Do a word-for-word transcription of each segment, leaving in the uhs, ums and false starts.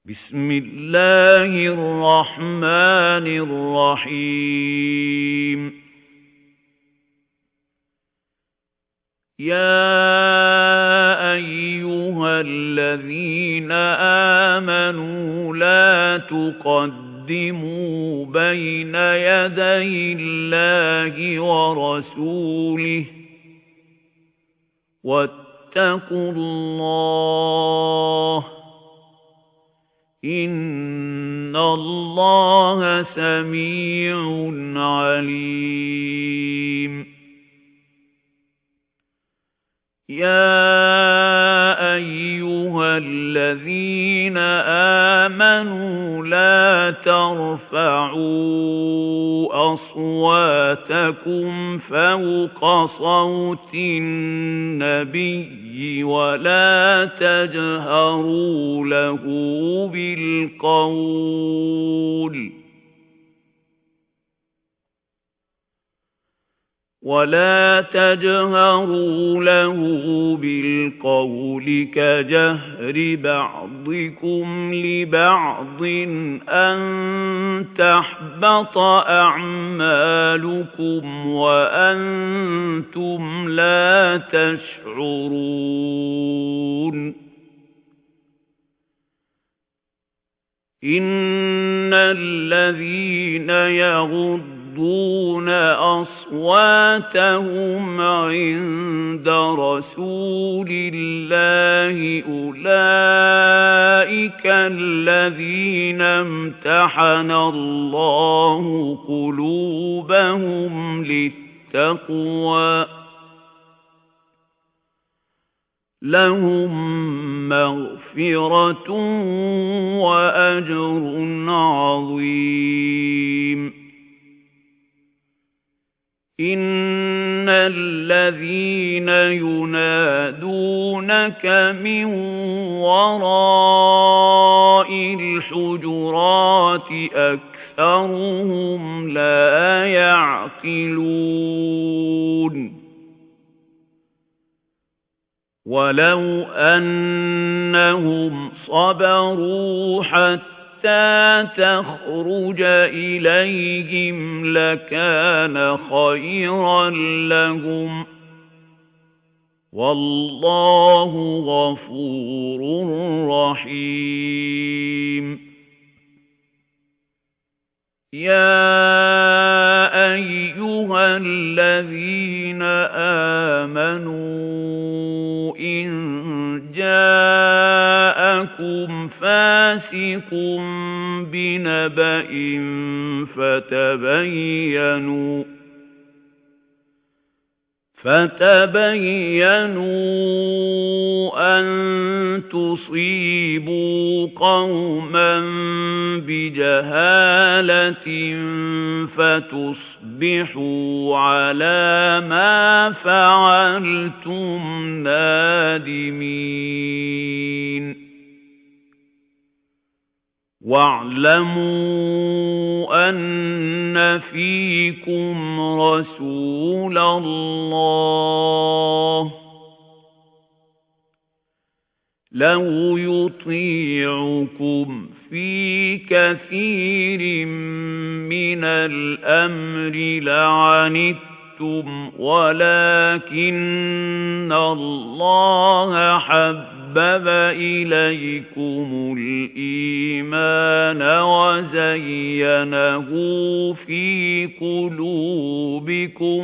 بسم الله الرحمن الرحيم يا أيها الذين آمنوا لا تقدموا بين يدي الله ورسوله واتقوا الله إن الله سميع عليم يا أيها الذين آمنوا لا ترفعوا أصواتكم فوق صوت النبي ولا تجهروا له بالقول ولا تجهروا له بالقول كجهر بعضكم لبعض أن تحبط أعمالكم وأنتم لا تشعرون إن الذين يغضون يغضون أصواتهم عند رسول الله أولئك الذين امتحن الله قلوبهم للتقوى لهم مغفرة وأجر عظيم إن الذين ينادونك من وراء الحجرات أكثرهم لا يعقلون ولو أنهم صبروا حتى حتى تخرج إليهم لكان خيرا لهم والله غفور رحيم يا أيها الذين آمنوا إن جاءكم فاسق بنبأ فتبينوا فتبينوا أن تصيبوا قوما بجهالة فتصبحوا على ما فعلتم نادمين واعلموا أن فيكم رسول الله لو يطيعكم في كثير من الأمر لعنتم ولكن الله حبب حبب إليكم الإيمان وزينه في قلوبكم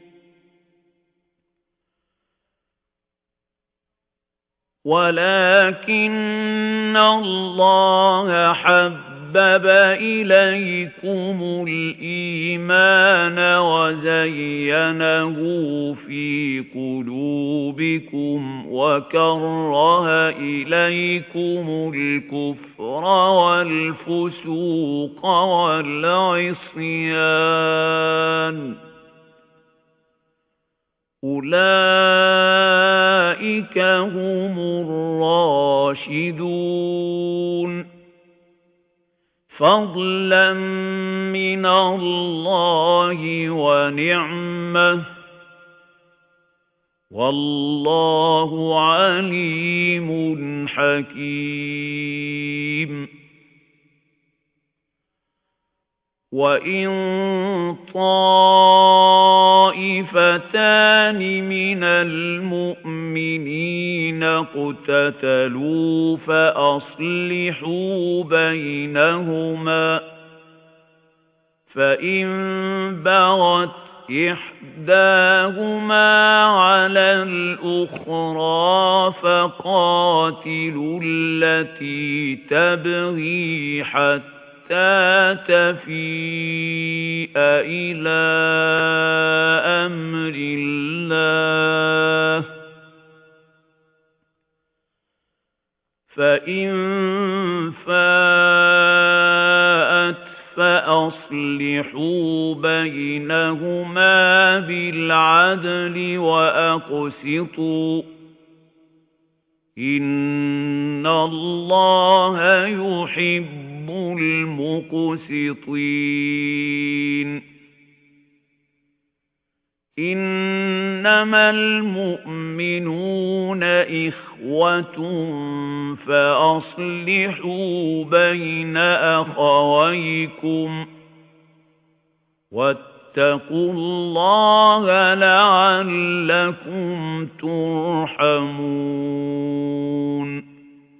ولكن الله حبب حبب إليكم الإيمان وزينه في قلوبكم وكره إليكم الكفر والفسوق والعصيان أولئك هم الراشدون فضلا من الله ونعمة والله عليم حكيم بِهِمْ وَإِن طَائِفَتَانِ مِنَ الْمُؤْمِنِينَ اقْتَتَلُوا فَأَصْلِحُوا بَيْنَهُمَا فَإِن بَغَتْ إِحْدَاهُمَا عَلَى الْأُخْرَى فَقَاتِلُوا الَّتِي تَبْغِي حَتَّى تَفِيءَ إِلَى أَمْرِ اللَّهِ فَإِن فَاءَتْ فَأَصْلِحُوا بَيْنَهُمَا بِالْعَدْلِ وَأَقْسِطُوا إِنَّ اللَّهَ يُحِبُّ الْمُقْسِطِينَ إِنَّمَا الْمُؤْمِنُونَ إِخْوَةٌ فَأَصْلِحُوا بَيْنَ أَخَوَيْكُمْ وَاتَّقُوا اللَّهَ لَعَلَّكُمْ تُرْحَمُونَ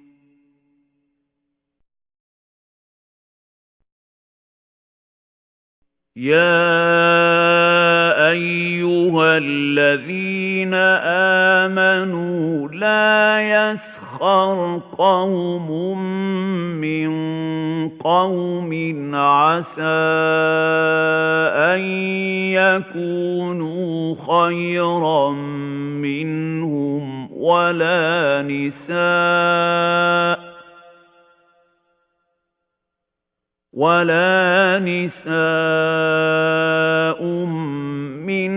يَا أَيُّهَا الَّذِينَ آمَنُوا لَا يَسْخَرْ قَوْمٌ مِّن قَوْمٍ عَسَىٰ أَن يَكُونُوا خَيْرًا مِّنْهُمْ وَلَا نِسَاءٌ وَلَا نِسَاءٌ مِّن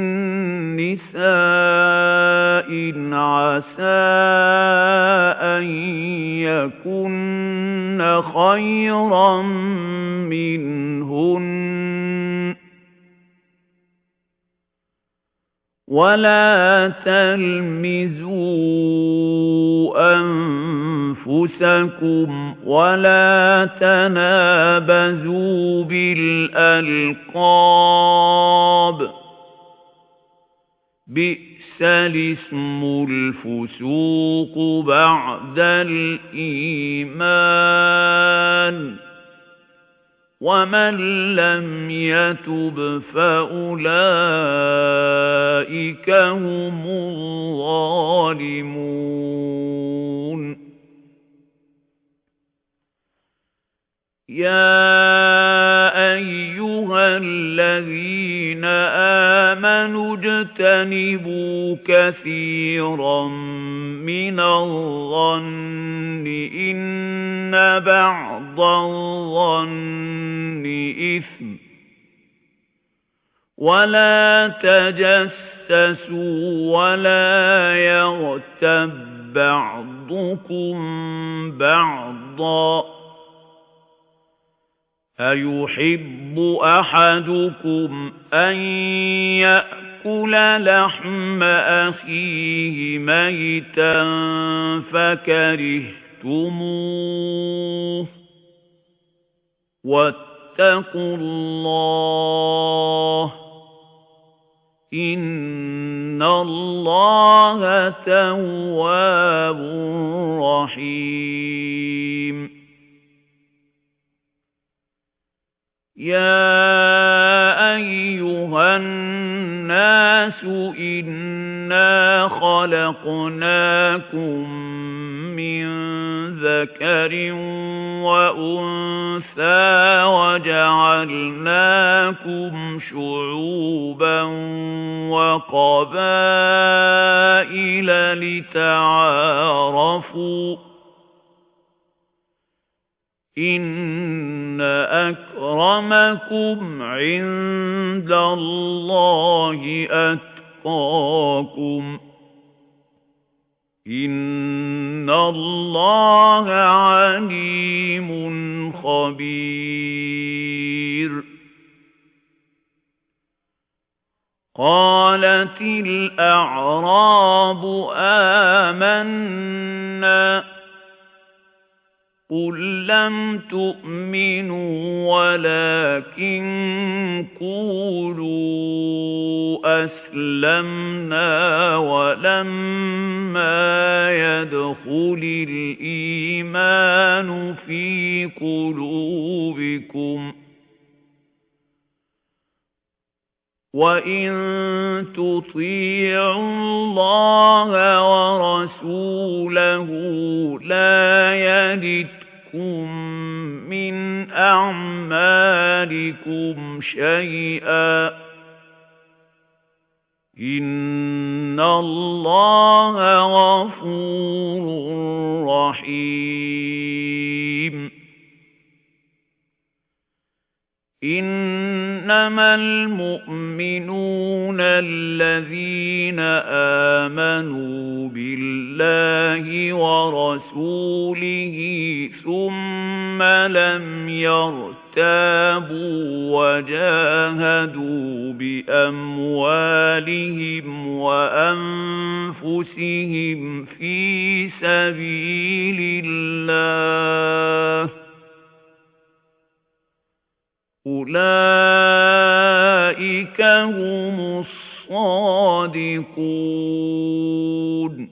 نِّسَاءٍ عَسَىٰ أَن يَكُنَّ خَيْرًا مِّنْهُنَّ وَلَا تَلْمِزُوا أَنفُسَكُمْ وَلَا تَنَابَزُوا بِالْأَلْقَابِ بِئْسَ الِاسْمُ الْفُسُوقُ بَعْدَ الْإِيمَانِ وَمَن لَّمْ يَتُبْ فَأُولَٰئِكَ هُمُ الظَّالِمُونَ يَا أَيُّهَا الَّذِينَ آمَنُوا اجْتَنِبُوا كَثِيرًا مِّنَ الظَّنِّ إِنَّ بَعْضَ الظَّنِّ إِثْمٌ وَلَا تَجَسَّسُوا وَلَا يَغْتَب بَّعْضُكُم بَعْضًا أَيُحِبُّ أَحَدُكُمْ أَن يَأْكُلَ لَحْمَ أَخِيهِ مَيْتًا فَكَرِهْتُمُوهُ وَاتَّقُوا اللَّهَ إِنَّ اللَّهَ تَوَّابٌ رَّحِيمٌ يَا أَيُّهَا النَّاسُ إِنَّا خَلَقْنَاكُم مِّن ذَكَرٍ وَأُنثَىٰ وَجَعَلْنَاكُمْ شُعُوبًا وَقَبَائِلَ لِتَعَارَفُوا إِنَّ أَكْرَمَكُمْ عِندَ اللَّهِ أَتْقَاكُمْ إِنَّ اللَّهَ عَلِيمٌ خَبِيرٌ قَالَتِ الْأَعْرَابُ آمَنَّا قُل لَّمْ تُؤْمِنُوا وَلَٰكِن قُولُوا أَسْلَمْنَا وَلَمَّا يَدْخُلِ الْإِيمَانُ فِي قُلُوبِكُمْ ۖ وَإِن تُطِيعُوا اللَّهَ وَرَسُولَهُ لَا يَلِتْكُم مِّنْ أَعْمَالِكُمْ شَيْئًا ۚ إِنَّ اللَّهَ غَفُورٌ رَّحِيمٌ. إِنَّمَا الْمُؤْمِنُونَ الَّذِينَ آمَنُوا بِاللَّهِ وَرَسُولِهِ ثُمَّ لَمْ يَرْتَابُوا وَجَاهَدُوا بِأَمْوَالِهِمْ وَأَنفُسِهِمْ فِي سَبِيلِ اللَّهِ ۚ أُولَئِكَ هُمُ الصَّادِقُونَ.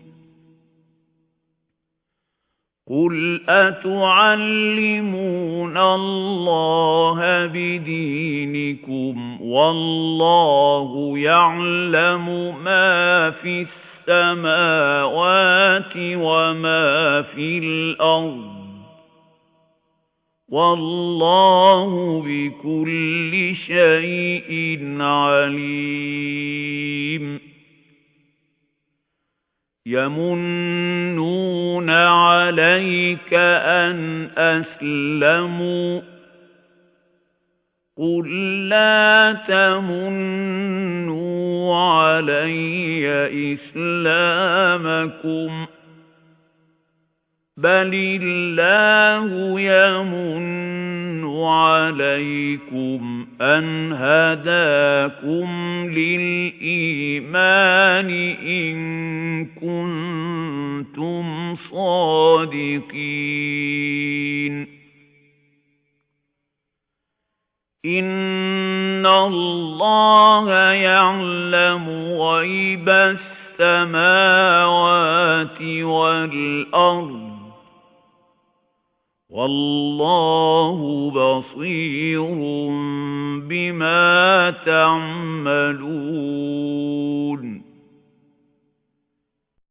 قُلْ أَتُعَلِّمُونَ اللَّهَ بِدِينِكُمْ وَاللَّهُ يَعْلَمُ مَا فِي السَّمَاوَاتِ وَمَا فِي الْأَرْضِ، وَاللَّهُ بِكُلِّ شَيْءٍ عَلِيمٌ. يَمُنُّونَ عَلَيْكَ أَنْ أَسْلَمُوا ۖ قُل لَّا تَمُنُّوا عَلَيَّ إِسْلَامَكُمْ، بَلِ اللَّهُ يَمُنُّ عَلَيْكُمْ أَنْ هَدَاكُمْ لِلْإِيمَانِ إِن كُنتُمْ صَادِقِينَ. إِنَّ اللَّهَ يَعْلَمُ غَيْبَ السَّمَاوَاتِ وَالْأَرْضِ، وَاللَّهُ بَصِيرٌ بِمَا تَعْمَلُونَ.